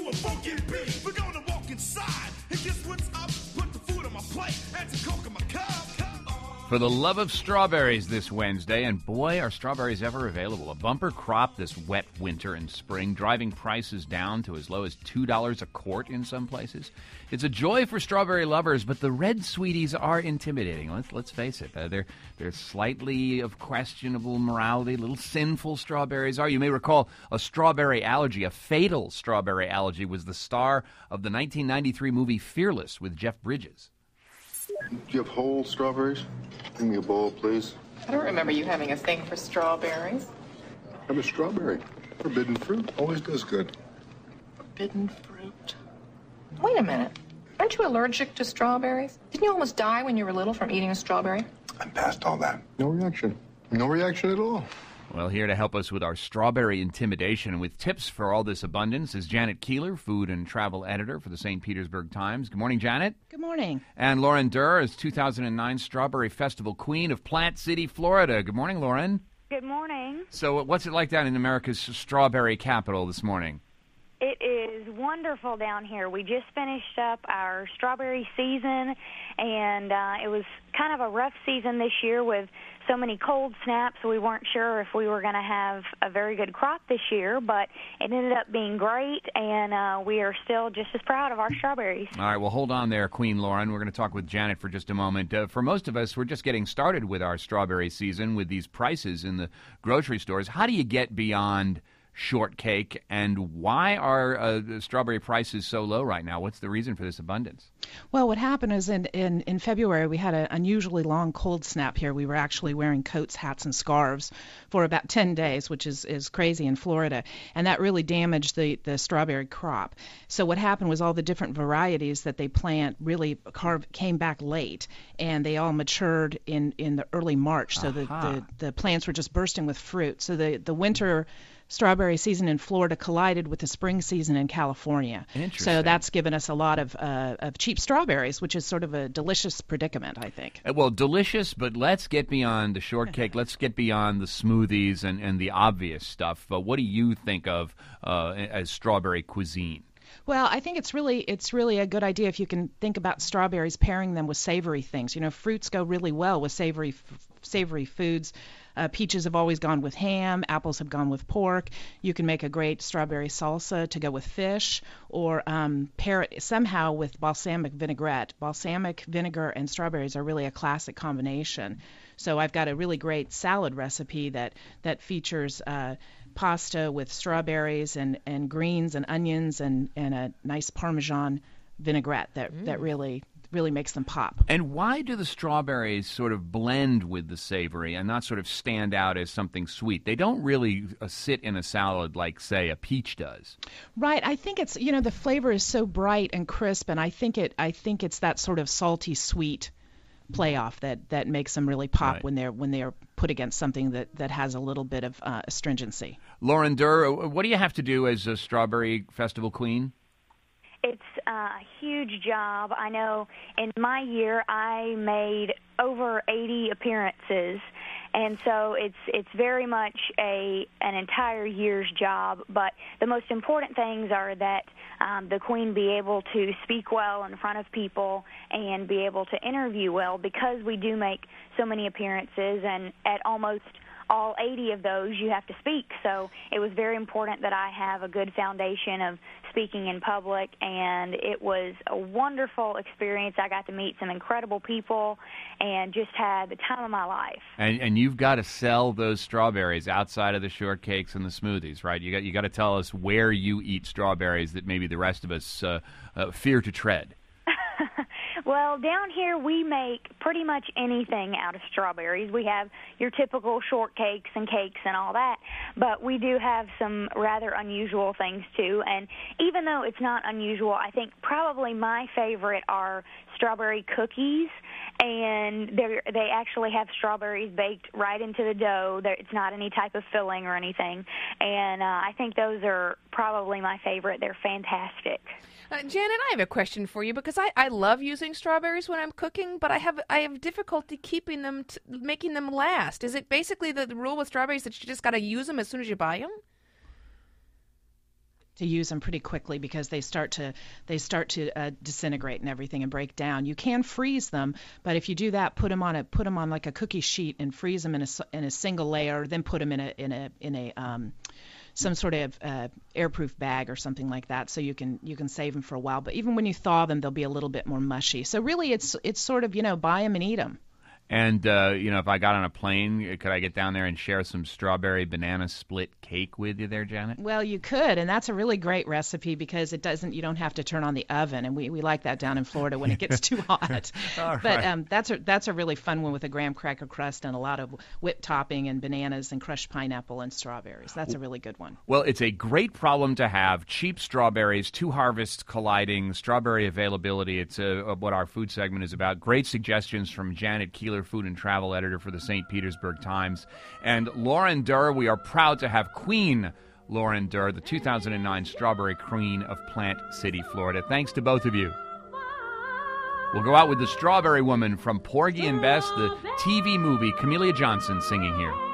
a funky beat. We're gonna walk inside and guess what's up? Put the food on my plate and some coke in my cup. For the love of strawberries this Wednesday, and boy, are strawberries ever available. A bumper crop this wet winter and spring, driving prices down to as low as $2 a quart in some places. It's a joy for strawberry lovers, but the red sweeties are intimidating. Let's face it. They're slightly of questionable morality, little sinful strawberries are. You may recall a strawberry allergy, a fatal strawberry allergy, was the star of the 1993 movie Fearless with Jeff Bridges. Do you have whole strawberries? Give me a bowl, please. I don't remember you having a thing for strawberries. I'm a strawberry. Forbidden fruit. Always does good. Forbidden fruit. Wait a minute. Aren't you allergic to strawberries? Didn't you almost die when you were little from eating a strawberry? I'm past all that. No reaction. No reaction at all. Well, here to help us with our strawberry intimidation and with tips for all this abundance is Janet Keeler, food and travel editor for the St. Petersburg Times. Good morning, Janet. Good morning. And Lauren Durr is 2009 Strawberry Festival Queen of Plant City, Florida. Good morning, Lauren. Good morning. So what's it like down in America's strawberry capital this morning? It is wonderful down here. We just finished up our strawberry season, and it was kind of a rough season this year with so many cold snaps. We weren't sure if we were going to have a very good crop this year, but it ended up being great, and we are still just as proud of our strawberries. All right, well, hold on there, Queen Lauren. We're going to talk with Janet for just a moment. For most of us, we're just getting started with our strawberry season with these prices in the grocery stores. How do you get beyond shortcake, and why are strawberry prices so low right now? What's the reason for this abundance? Well, what happened is in February we had an unusually long cold snap here. We were actually wearing coats, hats, and scarves for about 10 days, which is crazy in Florida, and that really damaged the strawberry crop. So what happened was all the different varieties that they plant really came back late, and they all matured in the early March. So the plants were just bursting with fruit. So the winter strawberry season in Florida collided with the spring season in California. Interesting. So that's given us a lot of cheap strawberries, which is sort of a delicious predicament, I think. Well, delicious, but let's get beyond the shortcake. Let's get beyond the smoothies and the obvious stuff. What do you think of as strawberry cuisine? Well, I think it's really a good idea if you can think about strawberries, pairing them with savory things. You know, fruits go really well with savory foods. Peaches have always gone with ham. Apples have gone with pork. You can make a great strawberry salsa to go with fish, or pair it somehow with balsamic vinaigrette. Balsamic vinegar and strawberries are really a classic combination. So I've got a really great salad recipe that features pasta with strawberries and greens and onions and a nice Parmesan vinaigrette that really makes them pop. And why do the strawberries sort of blend with the savory and not sort of stand out as something sweet? They don't really sit in a salad like, say, a peach does. Right. I think it's, the flavor is so bright and crisp, and I think it's that sort of salty sweet playoff that makes them really pop, right, when they're put against something that has a little bit of astringency. Lauren Durr, what do you have to do as a strawberry festival queen? It's a huge job. I know in my year I made over 80 appearances, and so it's very much an entire year's job. But the most important things are that the queen be able to speak well in front of people and be able to interview well, because we do make so many appearances, and at almost all 80 of those you have to speak. So it was very important that I have a good foundation of speaking in public, and it was a wonderful experience. I got to meet some incredible people and just had the time of my life. And you've got to sell those strawberries outside of the shortcakes and the smoothies, right? You got to tell us where you eat strawberries that maybe the rest of us fear to tread. Well, down here we make pretty much anything out of strawberries. We have your typical shortcakes and cakes and all that, but we do have some rather unusual things too. And even though it's not unusual, I think probably my favorite are strawberry cookies, and they actually have strawberries baked right into the dough. It's not any type of filling or anything, and I think those are probably my favorite. They're fantastic. Janet, I have a question for you, because I love using strawberries when I'm cooking, but I have difficulty keeping them, making them last. Is it basically the rule with strawberries that you just got to use them as soon as you buy them? use them pretty quickly because they start to disintegrate and everything and break down. You can freeze them, but if you do that, put them on like a cookie sheet and freeze them in a single layer, then put them in a some sort of airproof bag or something like that, so you can save them for a while. But even when you thaw them, they'll be a little bit more mushy. So really, it's sort of, buy them and eat them. And, if I got on a plane, could I get down there and share some strawberry banana split cake with you there, Janet? Well, you could, and that's a really great recipe because you don't have to turn on the oven, and we like that down in Florida when it gets too hot. All but right. That's a really fun one with a graham cracker crust and a lot of whipped topping and bananas and crushed pineapple and strawberries. That's a really good one. Well, it's a great problem to have. Cheap strawberries, two harvests colliding, strawberry availability. It's what our food segment is about. Great suggestions from Janet Keeler, food and travel editor for the St. Petersburg Times. And Lauren Durr, we are proud to have Queen Lauren Durr, the 2009 Strawberry Queen of Plant City, Florida. Thanks to both of you. We'll go out with the Strawberry Woman from Porgy and Bess, the TV movie. Camellia Johnson singing here.